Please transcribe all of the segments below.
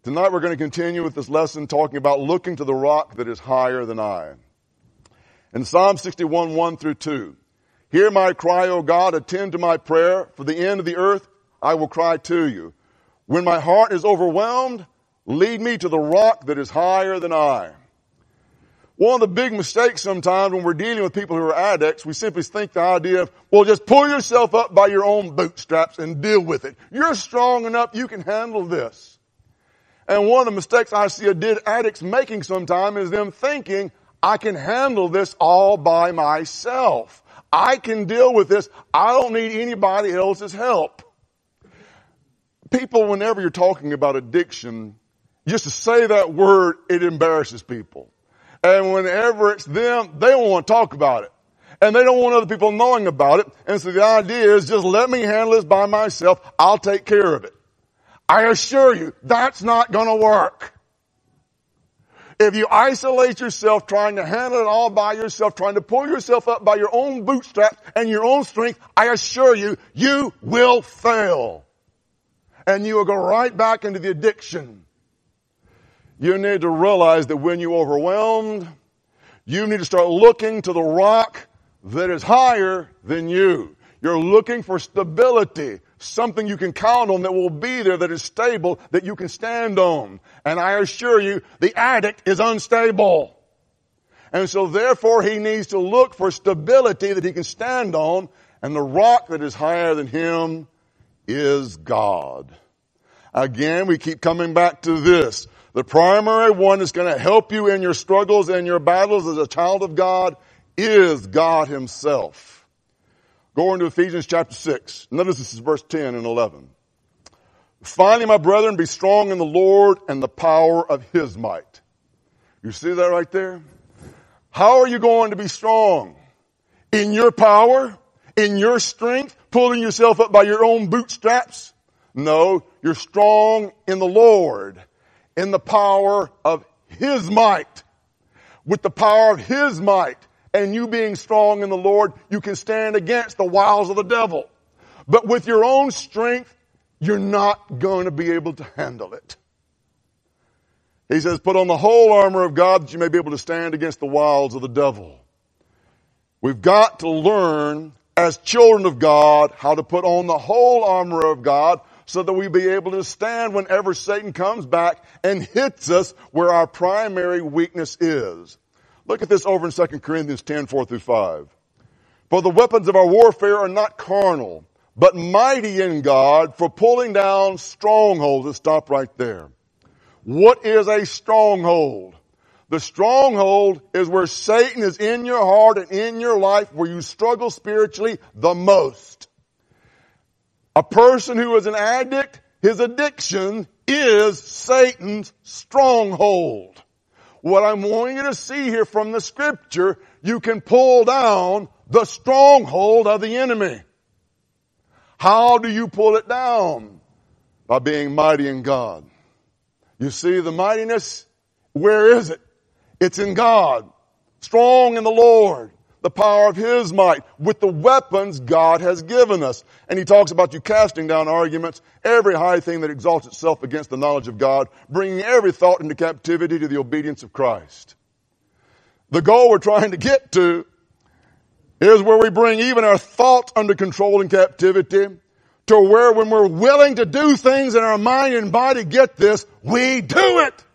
Tonight we're going to continue with this lesson talking about looking to the rock that is higher than I. In Psalm 61, 1 through 2, hear my cry, O God, attend to my prayer. For the end of the earth I will cry to you. When my heart is overwhelmed, lead me to the rock that is higher than I. One of the big mistakes sometimes when we're dealing with people who are addicts, we simply think the idea of, well, just pull yourself up by your own bootstraps and deal with it. You're strong enough, you can handle this. And one of the mistakes I see addicts making sometimes is them thinking, I can handle this all by myself. I can deal with this. I don't need anybody else's help. People, whenever you're talking about addiction, just to say that word, it embarrasses people. And whenever it's them, they don't want to talk about it. And they don't want other people knowing about it. And so the idea is just let me handle this by myself. I'll take care of it. I assure you, that's not going to work. If you isolate yourself trying to handle it all by yourself, trying to pull yourself up by your own bootstraps and your own strength, I assure you, you will fail. And you will go right back into the addiction. You need to realize that when you're overwhelmed, you need to start looking to the rock that is higher than you. You're looking for stability, something you can count on that will be there, that is stable, that you can stand on. And I assure you, the addict is unstable. And so therefore he needs to look for stability that he can stand on, and the rock that is higher than him is God. Again, we keep coming back to this. The primary one that's going to help you in your struggles and your battles as a child of God is God himself. Go into Ephesians chapter 6. Notice this is verse 10 and 11. Finally, my brethren, be strong in the Lord and the power of his might. You see that right there? How are you going to be strong? In your power? In your strength? Pulling yourself up by your own bootstraps? No, you're strong in the Lord, in the power of his might. With the power of his might, and you being strong in the Lord, you can stand against the wiles of the devil. But with your own strength, you're not going to be able to handle it. He says, put on the whole armor of God that you may be able to stand against the wiles of the devil. We've got to learn as children of God how to put on the whole armor of God so that we be able to stand whenever Satan comes back and hits us where our primary weakness is. Look at this over in 2 Corinthians 10, 4 through 5. For the weapons of our warfare are not carnal, but mighty in God for pulling down strongholds. Let's stop right there. What is a stronghold? The stronghold is where Satan is in your heart and in your life, where you struggle spiritually the most. A person who is an addict, his addiction is Satan's stronghold. What I'm wanting you to see here from the scripture, you can pull down the stronghold of the enemy. How do you pull it down? By being mighty in God. You see the mightiness? Where is it? It's in God. Strong in the Lord. The power of his might with the weapons God has given us. And he talks about you casting down arguments, every high thing that exalts itself against the knowledge of God, bringing every thought into captivity to the obedience of Christ. The goal we're trying to get to is where we bring even our thoughts under control and captivity to where when we're willing to do things in our mind and body, get this, we do it.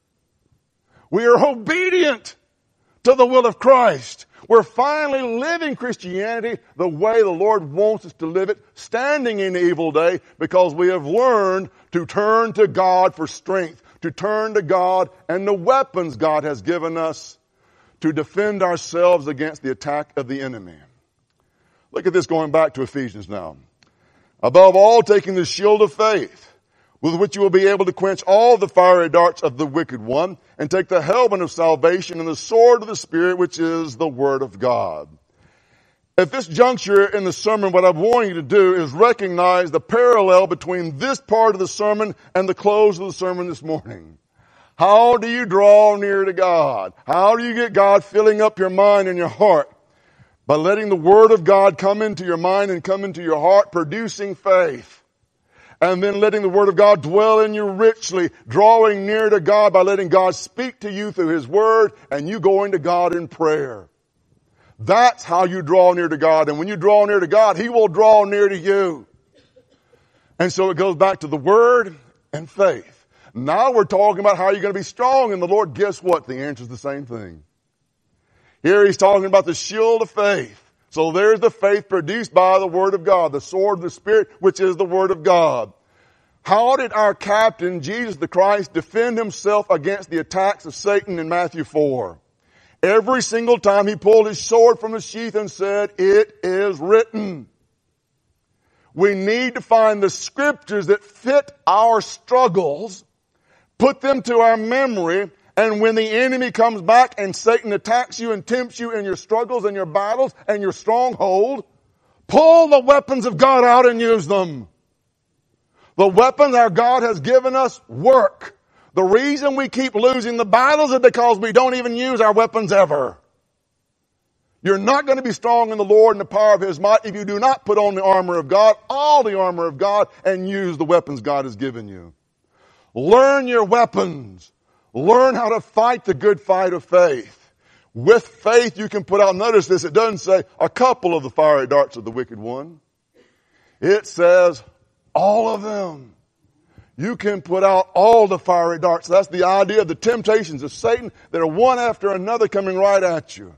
We are obedient to the will of Christ. We're finally living Christianity the way the Lord wants us to live it, standing in the evil day, because we have learned to turn to God for strength, to turn to God and the weapons God has given us to defend ourselves against the attack of the enemy. Look at this going back to Ephesians now. Above all, taking the shield of faith, with which you will be able to quench all the fiery darts of the wicked one, and take the helmet of salvation and the sword of the Spirit, which is the Word of God. At this juncture in the sermon, what I'm wanting you to do is recognize the parallel between this part of the sermon and the close of the sermon this morning. How do you draw near to God? How do you get God filling up your mind and your heart? By letting the Word of God come into your mind and come into your heart, producing faith. and then letting the Word of God dwell in you richly, drawing near to God by letting God speak to you through His Word, and you going to God in prayer. That's how you draw near to God. And when you draw near to God, He will draw near to you. And so it goes back to the Word and faith. Now we're talking about how you're going to be strong in the Lord. Guess what? The answer is the same thing. Here He's talking about the shield of faith. So there's the faith produced by the Word of God, the sword of the Spirit, which is the Word of God. How did our captain, Jesus the Christ, defend Himself against the attacks of Satan in Matthew 4? Every single time He pulled His sword from the sheath and said, "It is written." We need to find the scriptures that fit our struggles, put them to our memory, and when the enemy comes back and Satan attacks you and tempts you in your struggles and your battles and your stronghold, pull the weapons of God out and use them. The weapons our God has given us work. The reason we keep losing the battles is because we don't even use our weapons ever. You're not going to be strong in the Lord and the power of His might if you do not put on the armor of God, all the armor of God, and use the weapons God has given you. Learn your weapons. Learn how to fight the good fight of faith. With faith you can put out, notice this, it doesn't say a couple of the fiery darts of the wicked one. It says all of them. You can put out all the fiery darts. That's the idea of the temptations of Satan that are one after another coming right at you.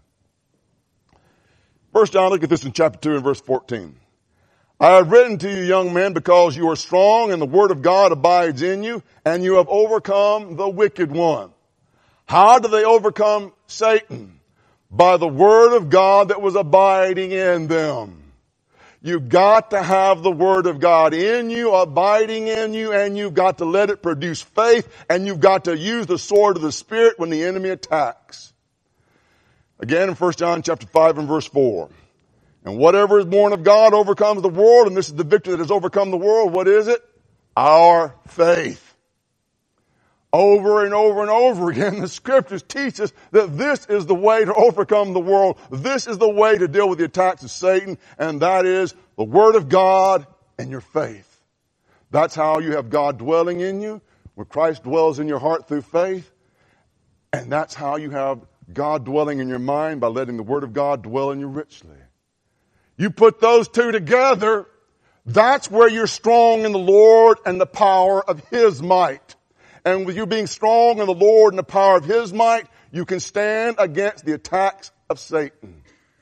1 John, look at this in chapter 2 and verse 14. I have written to you, young men, because you are strong and the word of God abides in you, and you have overcome the wicked one. How do they overcome Satan? By the word of God that was abiding in them. You've got to have the Word of God in you, abiding in you, and you've got to let it produce faith, and you've got to use the sword of the Spirit when the enemy attacks. Again in 1 John chapter 5 and verse 4. And whatever is born of God overcomes the world, and this is the victory that has overcome the world. What is it? Our faith. Over and over and over again, the Scriptures teach us that this is the way to overcome the world. This is the way to deal with the attacks of Satan, and that is the Word of God and your faith. That's how you have God dwelling in you, where Christ dwells in your heart through faith. And that's how you have God dwelling in your mind by letting the Word of God dwell in you richly. You put those two together, that's where you're strong in the Lord and the power of His might. And with you being strong in the Lord and the power of His might, you can stand against the attacks of Satan.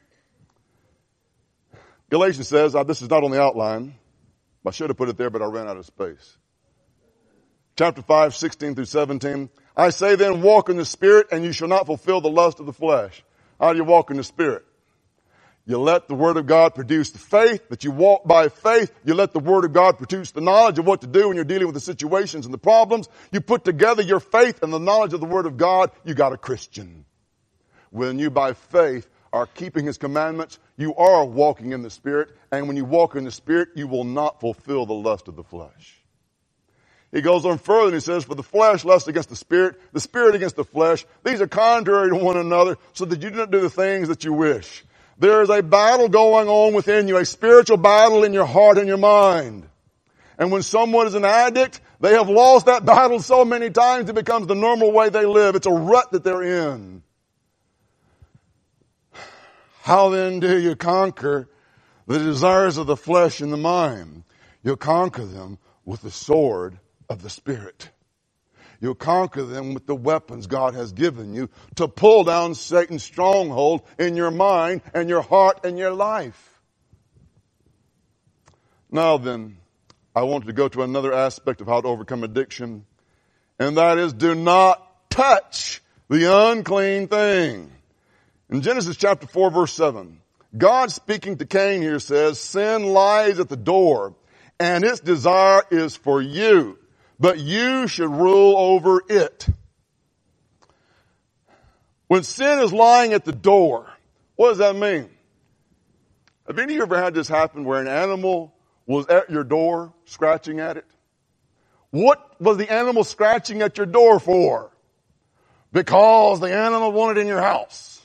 Galatians says, this is not on the outline. I should have put it there, but I ran out of space. Chapter 5, 16 through 17. I say then, walk in the Spirit, and you shall not fulfill the lust of the flesh. How do you walk in the Spirit? You let the Word of God produce the faith, that you walk by faith. You let the Word of God produce the knowledge of what to do when you're dealing with the situations and the problems. You put together your faith and the knowledge of the Word of God, you got a Christian. When you by faith are keeping His commandments, you are walking in the Spirit. And when you walk in the Spirit, you will not fulfill the lust of the flesh. He goes on further and he says, for the flesh lusts against the Spirit against the flesh. These are contrary to one another, so that you do not do the things that you wish. There is a battle going on within you, a spiritual battle in your heart and your mind. And when someone is an addict, they have lost that battle so many times it becomes the normal way they live. It's a rut that they're in. How then do you conquer the desires of the flesh and the mind? You'll conquer them with the sword of the Spirit. You'll conquer them with the weapons God has given you to pull down Satan's stronghold in your mind and your heart and your life. Now then, I want to go to another aspect of how to overcome addiction, and that is do not touch the unclean thing. In Genesis chapter 4 verse 7, God speaking to Cain here says, sin lies at the door, and its desire is for you, but you should rule over it. When sin is lying at the door, what does that mean? Have any of you ever had this happen where an animal was at your door scratching at it? What was the animal scratching at your door for? Because the animal wanted in your house.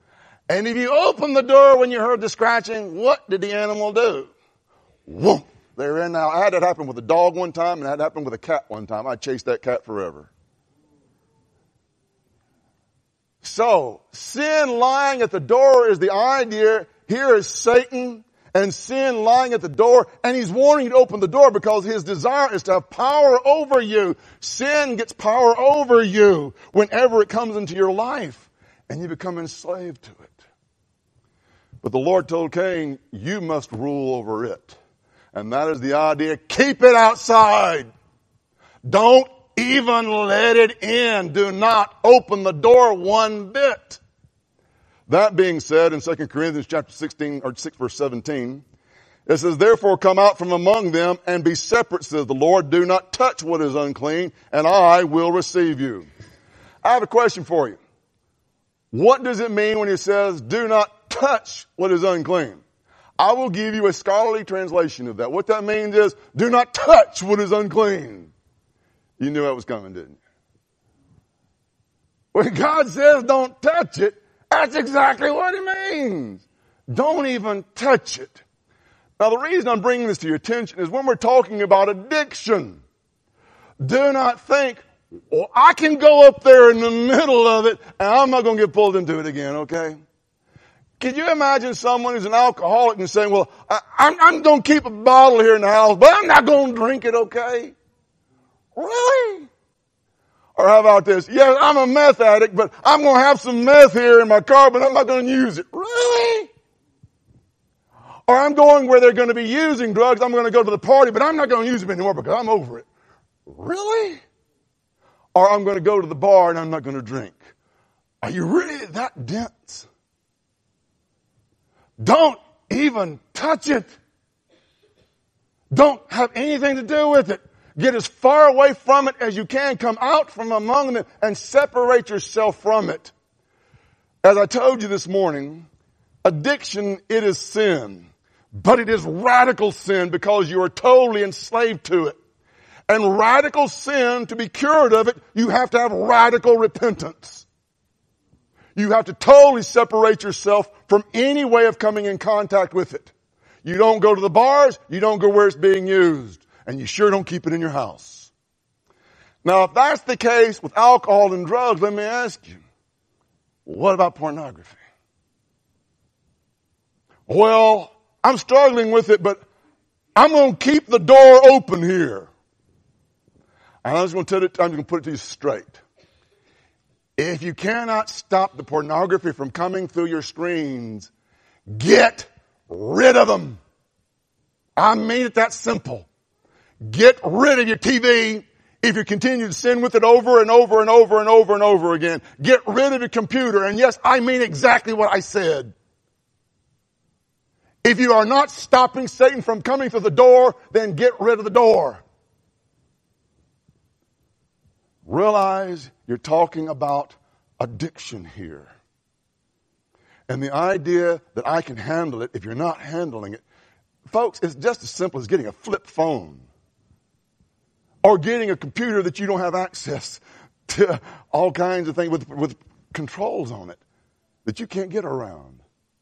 And if you opened the door when you heard the scratching, what did the animal do? Whoomp. they're in now. I had that happen with a dog one time, and I had that happen with a cat one time. I chased that cat forever. So, sin lying at the door is the idea. Here is Satan and sin lying at the door, and he's wanting you to open the door because his desire is to have power over you. Sin gets power over you whenever it comes into your life, and you become enslaved to it. But the Lord told Cain, you must rule over it. And that is the idea. Keep it outside. Don't even let it in. Do not open the door one bit. That being said, in 2 Corinthians chapter 16, or 6 verse 17, it says, therefore come out from among them and be separate, says the Lord. Do not touch what is unclean, and I will receive you. I have a question for you. What does it mean when he says, do not touch what is unclean? I will give you a scholarly translation of that. What that means is, do not touch what is unclean. You knew that was coming, didn't you? When God says don't touch it, that's exactly what it means. Don't even touch it. Now the reason I'm bringing this to your attention is when we're talking about addiction, do not think, well, I can go up there in the middle of it and I'm not going to get pulled into it again, okay? Can you imagine someone who's an alcoholic and saying, well, I'm going to keep a bottle here in the house, but I'm not going to drink it, okay? Really? Or how about this? Yes, I'm a meth addict, but I'm going to have some meth here in my car, but I'm not going to use it. Really? Or I'm going where they're going to be using drugs. I'm going to go to the party, but I'm not going to use them anymore because I'm over it. Really? Or I'm going to go to the bar and I'm not going to drink. Are you really that dense? Don't even touch it. Don't have anything to do with it. Get as far away from it as you can. Come out from among them and separate yourself from it. As I told you this morning, addiction, it is sin. But it is radical sin because you are totally enslaved to it. And radical sin, to be cured of it, you have to have radical repentance. You have to totally separate yourself from any way of coming in contact with it. You don't go to the bars, you don't go where it's being used, and you sure don't keep it in your house. Now, if that's the case with alcohol and drugs, let me ask you, what about pornography? Well, I'm struggling with it, but I'm going to keep the door open here. And I'm just going to put it to you straight. If you cannot stop the pornography from coming through your screens, get rid of them. I mean it that simple. Get rid of your TV if you continue to sin with it over and over and over and over and over again. Get rid of your computer. And yes, I mean exactly what I said. If you are not stopping Satan from coming through the door, then get rid of the door. Realize you're talking about addiction here. And the idea that I can handle it if you're not handling it. Folks, it's just as simple as getting a flip phone. Or getting a computer that you don't have access to all kinds of things with controls on it that you can't get around.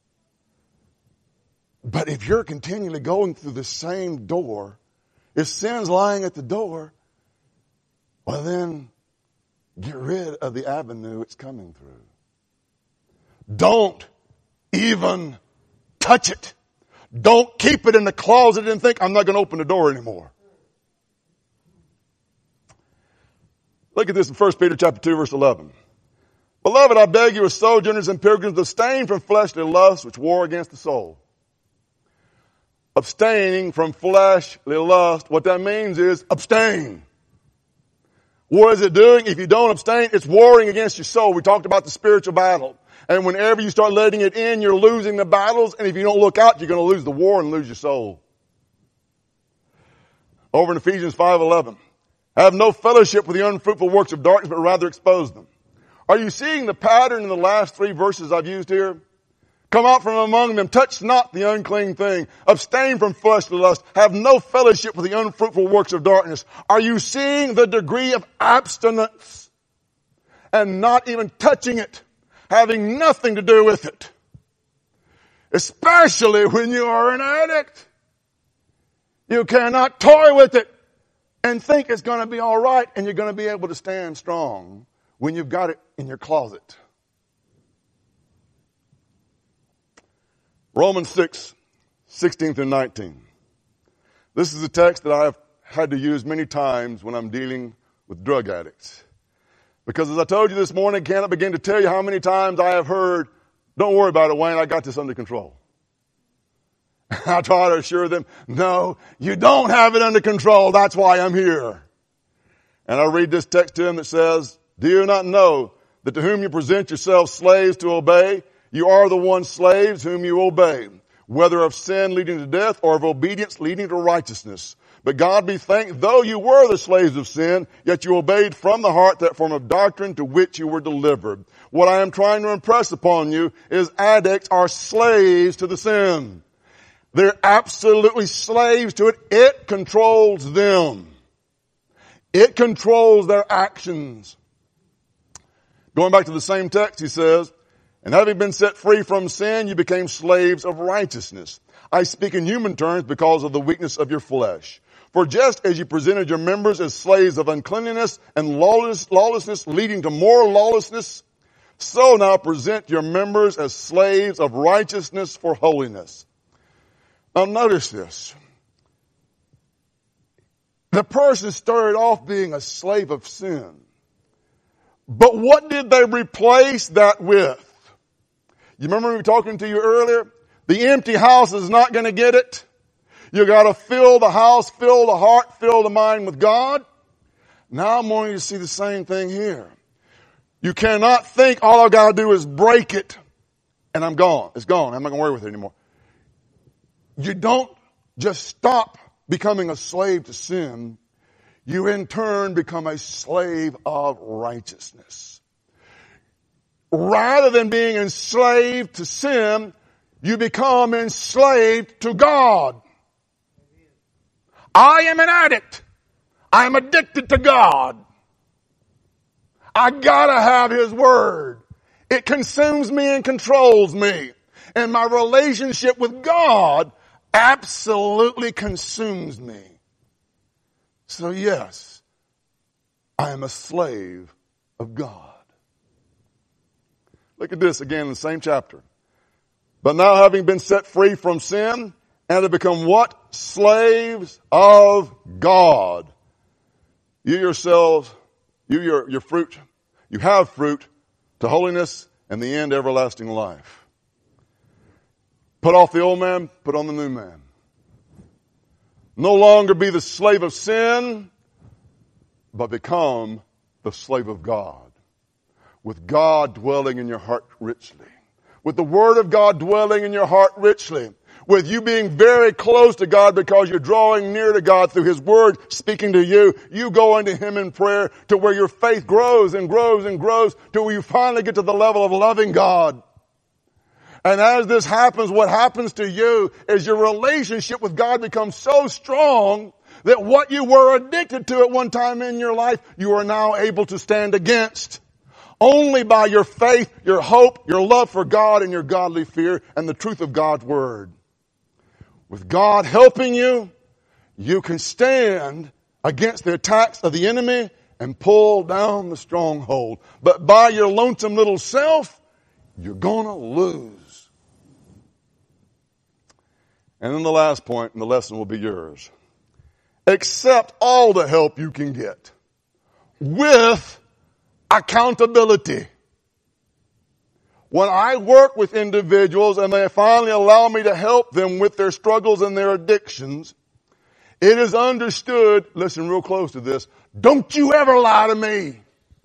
But if you're continually going through the same door, if sin's lying at the door, well then, get rid of the avenue it's coming through. Don't even touch it. Don't keep it in the closet and think, I'm not going to open the door anymore. Look at this in 1 Peter chapter 2, verse 11. Beloved, I beg you as sojourners and pilgrims, abstain from fleshly lusts which war against the soul. Abstaining from fleshly lust, what that means is abstain. What is it doing? If you don't abstain, it's warring against your soul. We talked about the spiritual battle. And whenever you start letting it in, you're losing the battles. And if you don't look out, you're going to lose the war and lose your soul. Over in Ephesians 5:11. Have no fellowship with the unfruitful works of darkness, but rather expose them. Are you seeing the pattern in the last three verses I've used here? Come out from among them, touch not the unclean thing, abstain from fleshly lust, have no fellowship with the unfruitful works of darkness. Are you seeing the degree of abstinence and not even touching it, having nothing to do with it? Especially when you are an addict. You cannot toy with it and think it's going to be all right and you're going to be able to stand strong when you've got it in your closet. Romans 6, 16 through 19. This is a text that I have had to use many times when I'm dealing with drug addicts. Because as I told you this morning, I cannot begin to tell you how many times I have heard, don't worry about it, Wayne, I got this under control. I try to assure them, no, you don't have it under control. That's why I'm here. And I read this text to them that says, do you not know that to whom you present yourselves slaves to obey, you are the one slaves whom you obey, whether of sin leading to death or of obedience leading to righteousness. But God be thanked, though you were the slaves of sin, yet you obeyed from the heart that form of doctrine to which you were delivered. What I am trying to impress upon you is addicts are slaves to the sin. They're absolutely slaves to it. It controls them. It controls their actions. Going back to the same text, he says, and having been set free from sin, you became slaves of righteousness. I speak in human terms because of the weakness of your flesh. For just as you presented your members as slaves of uncleanness and lawlessness leading to more lawlessness, so now present your members as slaves of righteousness for holiness. Now notice this. The person started off being a slave of sin. But what did they replace that with? You remember we were talking to you earlier? The empty house is not going to get it. You got to fill the house, fill the heart, fill the mind with God. Now I'm wanting you to see the same thing here. You cannot think all I got to do is break it and I'm gone. It's gone. I'm not going to worry with it anymore. You don't just stop becoming a slave to sin. You in turn become a slave of righteousness. Rather than being enslaved to sin, you become enslaved to God. I am an addict. I am addicted to God. I gotta have His Word. It consumes me and controls me. And my relationship with God absolutely consumes me. So yes, I am a slave of God. Look at this again in the same chapter. But now having been set free from sin and to become what? Slaves of God. You yourselves, your fruit, you have fruit to holiness and the end everlasting life. Put off the old man, put on the new man. No longer be the slave of sin, but become the slave of God. With God dwelling in your heart richly. With the Word of God dwelling in your heart richly. With you being very close to God because you're drawing near to God through His Word speaking to you. You go into Him in prayer to where your faith grows and grows and grows to where you finally get to the level of loving God. And as this happens, what happens to you is your relationship with God becomes so strong that what you were addicted to at one time in your life, you are now able to stand against. Only by your faith, your hope, your love for God, and your godly fear, and the truth of God's Word. With God helping you, you can stand against the attacks of the enemy and pull down the stronghold. But by your lonesome little self, you're gonna lose. And then the last point, and the lesson will be yours. Accept all the help you can get with accountability. When I work with individuals and they finally allow me to help them with their struggles and their addictions, it is understood, listen real close to this, don't you ever lie to me.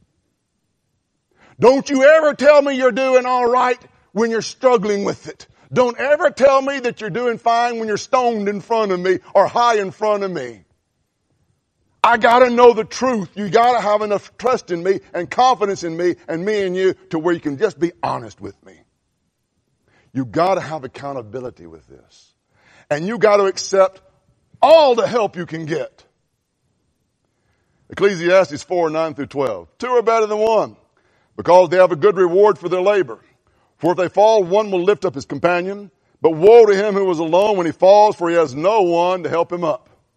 Don't you ever tell me you're doing all right when you're struggling with it. Don't ever tell me that you're doing fine when you're stoned in front of me or high in front of me. I gotta know the truth. You gotta have enough trust in me and confidence in me and me and you to where you can just be honest with me. You gotta have accountability with this. And you gotta accept all the help you can get. Ecclesiastes 4, 9 through 12. Two are better than one because they have a good reward for their labor. For if they fall, one will lift up his companion. But woe to him who is alone when he falls, for he has no one to help him up.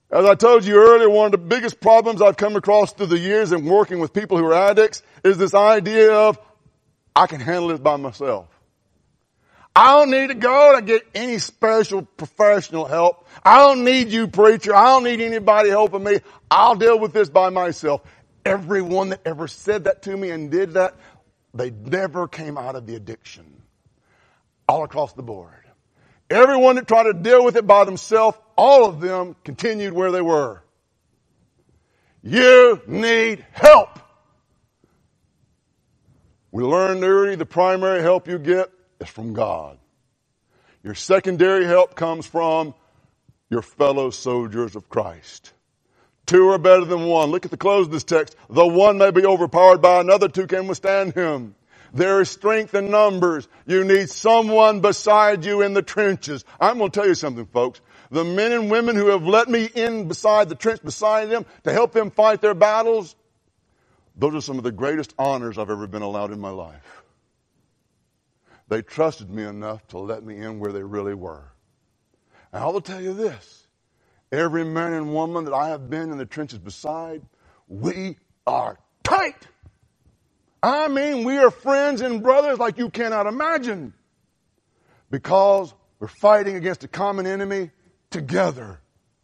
As I told you earlier, one of the biggest problems I've come across through the years in working with people who are addicts is this idea of, I can handle this by myself. I don't need to go to get any special professional help. I don't need you, preacher. I don't need anybody helping me. I'll deal with this by myself. Everyone that ever said that to me and did that, they never came out of the addiction. All across the board. Everyone that tried to deal with it by themselves, all of them continued where they were. You need help. We learned early the primary help you get is from God. Your secondary help comes from your fellow soldiers of Christ. Two are better than one. Look at the close of this text. Though one may be overpowered by another, two can withstand him. There is strength in numbers. You need someone beside you in the trenches. I'm going to tell you something, folks. The men and women who have let me in beside the trench beside them to help them fight their battles, those are some of the greatest honors I've ever been allowed in my life. They trusted me enough to let me in where they really were. And I will tell you this. Every man and woman that I have been in the trenches beside, we are tight. I mean, we are friends and brothers like you cannot imagine. Because we're fighting against a common enemy together.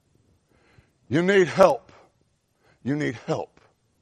You need help. You need help.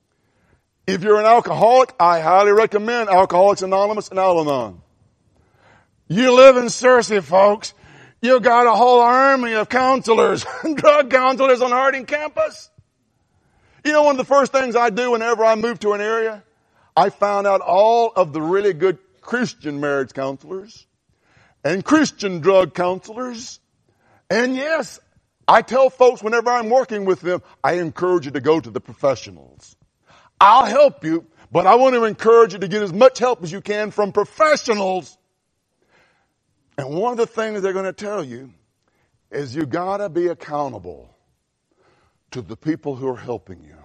If you're an alcoholic, I highly recommend Alcoholics Anonymous and Al-Anon. You live in Searcy, folks. You got a whole army of counselors, drug counselors on Harding campus. You know, one of the first things I do whenever I move to an area, I found out all of the really good Christian marriage counselors and Christian drug counselors. And yes, I tell folks whenever I'm working with them, I encourage you to go to the professionals. I'll help you, but I want to encourage you to get as much help as you can from professionals. And one of the things they're going to tell you is you got to be accountable to the people who are helping you.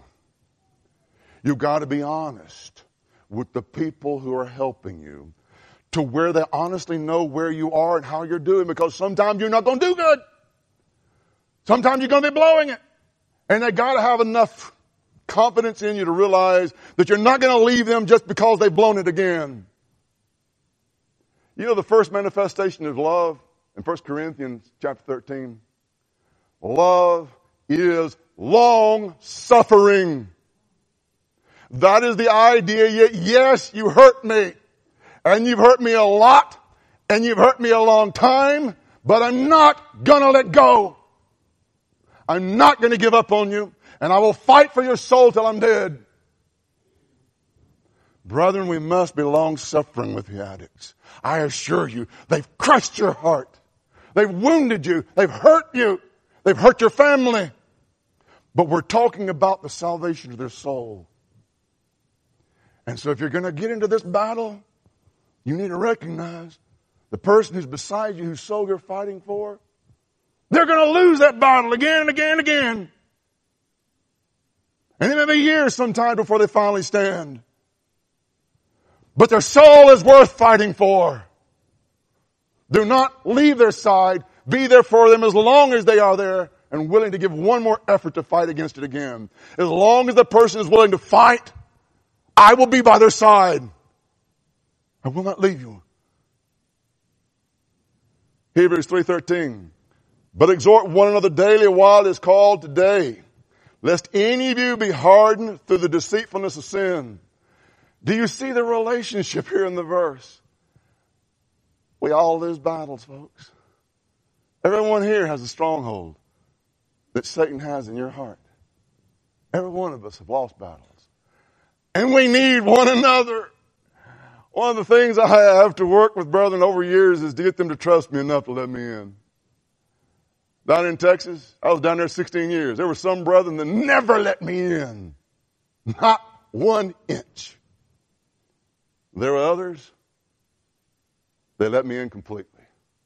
You got to be honest with the people who are helping you to where they honestly know where you are and how you're doing, because sometimes you're not going to do good. Sometimes you're going to be blowing it. And they got to have enough confidence in you to realize that you're not going to leave them just because they've blown it again. You know the first manifestation of love in 1 Corinthians chapter 13? Love is long suffering. That is the idea. Yes, you hurt me. And you've hurt me a lot. And you've hurt me a long time. But I'm not going to let go. I'm not going to give up on you. And I will fight for your soul till I'm dead. Brethren, we must be long-suffering with the addicts. I assure you, they've crushed your heart. They've wounded you. They've hurt you. They've hurt your family. But we're talking about the salvation of their soul. And so if you're going to get into this battle, you need to recognize the person who's beside you, whose soul you're fighting for, they're going to lose that battle again and again and again. And it may be years sometimes before they finally stand. But their soul is worth fighting for. Do not leave their side. Be there for them as long as they are there and willing to give one more effort to fight against it again. As long as the person is willing to fight, I will be by their side. I will not leave you. Hebrews 3:13. But exhort one another daily while it is called today, lest any of you be hardened through the deceitfulness of sin. Do you see the relationship here in the verse? We all lose battles, folks. Everyone here has a stronghold that Satan has in your heart. Every one of us have lost battles. And we need one another. One of the things I have to work with brethren over years is to get them to trust me enough to let me in. Down in Texas, I was down there 16 years. There were some brethren that never let me in. Not 1 inch. There were others, they let me in completely.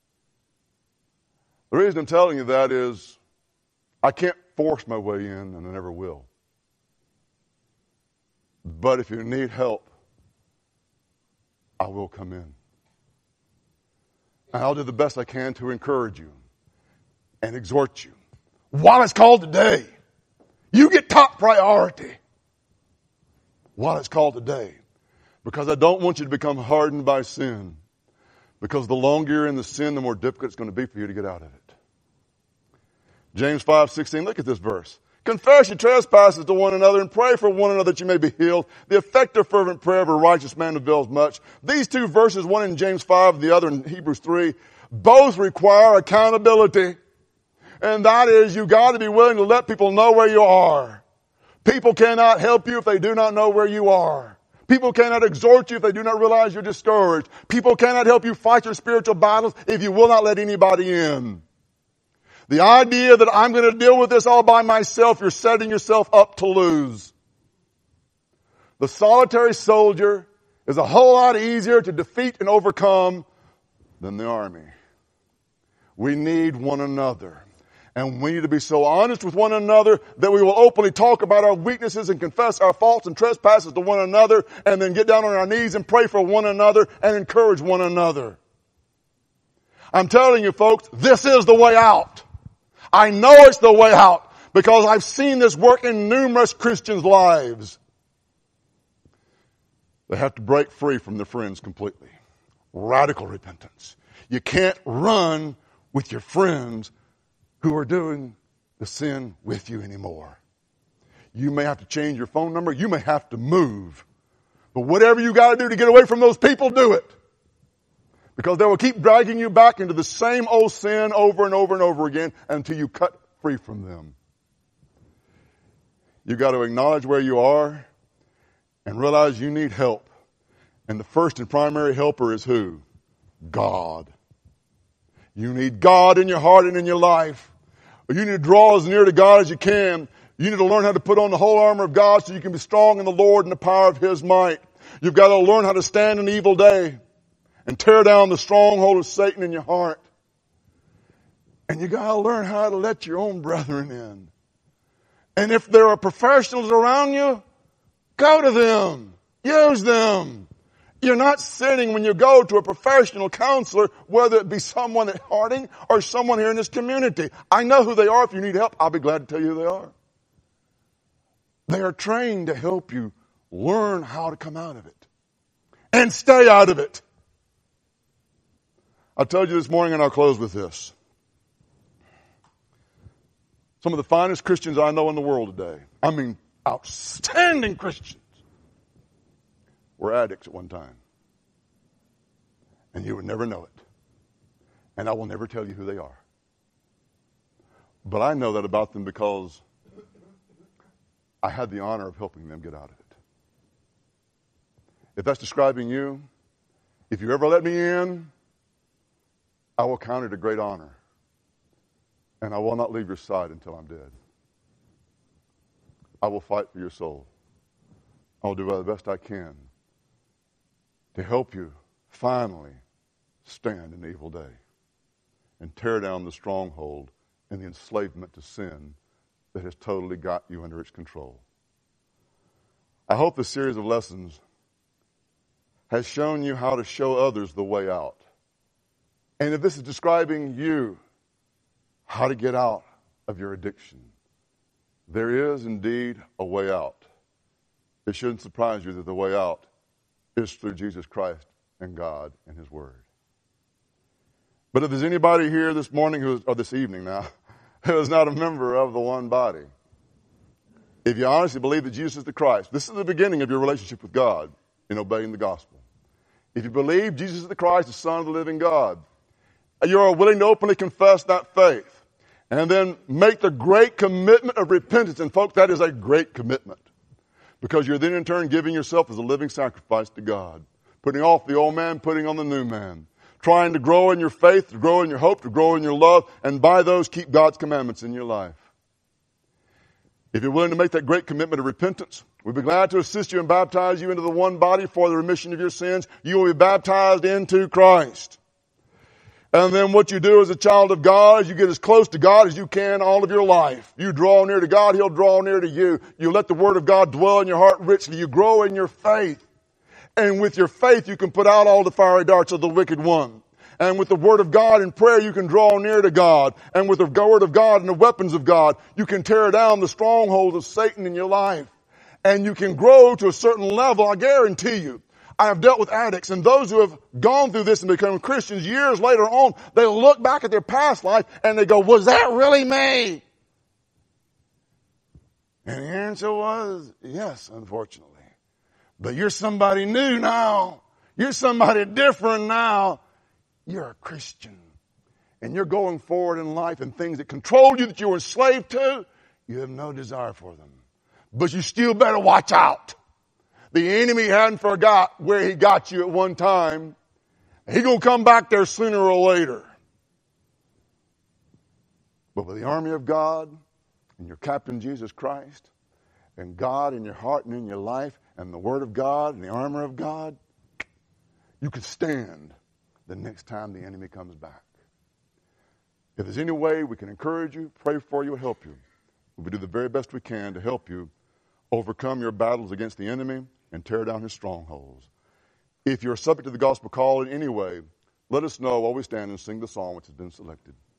The reason I'm telling you that is I can't force my way in, and I never will. But if you need help, I will come in. And I'll do the best I can to encourage you and exhort you while it's called today. You get top priority while it's called today. Because I don't want you to become hardened by sin. Because the longer you're in the sin, the more difficult it's going to be for you to get out of it. James 5:16, look at this verse. Confess your trespasses to one another and pray for one another that you may be healed. The effective fervent prayer of a righteous man avails much. These two verses, one in James 5 and the other in Hebrews 3, both require accountability. And that is, you got to be willing to let people know where you are. People cannot help you if they do not know where you are. People cannot exhort you if they do not realize you're discouraged. People cannot help you fight your spiritual battles if you will not let anybody in. The idea that I'm going to deal with this all by myself, you're setting yourself up to lose. The solitary soldier is a whole lot easier to defeat and overcome than the army. We need one another. And we need to be so honest with one another that we will openly talk about our weaknesses and confess our faults and trespasses to one another, and then get down on our knees and pray for one another and encourage one another. I'm telling you folks, this is the way out. I know it's the way out because I've seen this work in numerous Christians' lives. They have to break free from their friends completely. Radical repentance. You can't run with your friends who are doing the sin with you anymore. You may have to change your phone number. You may have to move. But whatever you got to do to get away from those people, do it. Because they will keep dragging you back into the same old sin over and over and over again until you cut free from them. You got to acknowledge where you are and realize you need help. And the first and primary helper is who? God. You need God in your heart and in your life. You need to draw as near to God as you can. You need to learn how to put on the whole armor of God so you can be strong in the Lord and the power of His might. You've got to learn how to stand in the evil day and tear down the stronghold of Satan in your heart. And you got to learn how to let your own brethren in. And if there are professionals around you, go to them. Use them. You're not sinning when you go to a professional counselor, whether it be someone at Harding or someone here in this community. I know who they are. If you need help, I'll be glad to tell you who they are. They are trained to help you learn how to come out of it and stay out of it. I told you this morning, and I'll close with this. Some of the finest Christians I know in the world today, I mean outstanding Christians, were addicts at one time. And you would never know it. And I will never tell you who they are. But I know that about them because I had the honor of helping them get out of it. If that's describing you, if you ever let me in, I will count it a great honor. And I will not leave your side until I'm dead. I will fight for your soul. I will do the best I can to help you finally stand in the evil day and tear down the stronghold and the enslavement to sin that has totally got you under its control. I hope this series of lessons has shown you how to show others the way out. And if this is describing you, how to get out of your addiction, there is indeed a way out. It shouldn't surprise you that the way out is through Jesus Christ and God and His Word. But if there's anybody here this morning or this evening now, who is not a member of the one body, if you honestly believe that Jesus is the Christ, this is the beginning of your relationship with God in obeying the gospel. If you believe Jesus is the Christ, the Son of the living God, you are willing to openly confess that faith and then make the great commitment of repentance. And folks, that is a great commitment. Because you're then in turn giving yourself as a living sacrifice to God. Putting off the old man, putting on the new man. Trying to grow in your faith, to grow in your hope, to grow in your love, and by those keep God's commandments in your life. If you're willing to make that great commitment of repentance, we'd be glad to assist you and baptize you into the one body for the remission of your sins. You will be baptized into Christ. And then what you do as a child of God is you get as close to God as you can all of your life. You draw near to God, He'll draw near to you. You let the Word of God dwell in your heart richly. You grow in your faith. And with your faith, you can put out all the fiery darts of the wicked one. And with the Word of God and prayer, you can draw near to God. And with the Word of God and the weapons of God, you can tear down the strongholds of Satan in your life. And you can grow to a certain level, I guarantee you. I have dealt with addicts, and those who have gone through this and become Christians years later on, they look back at their past life and they go, was that really me? And the answer was, yes, unfortunately. But you're somebody new now. You're somebody different now. You're a Christian. And you're going forward in life, and things that controlled you, that you were enslaved to, you have no desire for them. But you still better watch out. The enemy hadn't forgot where he got you at one time. He's going to come back there sooner or later. But with the army of God and your captain Jesus Christ and God in your heart and in your life and the Word of God and the armor of God, you can stand the next time the enemy comes back. If there's any way we can encourage you, pray for you, help you, we do the very best we can to help you overcome your battles against the enemy and tear down his strongholds. If you're subject to the gospel call in any way, let us know while we stand and sing the song which has been selected.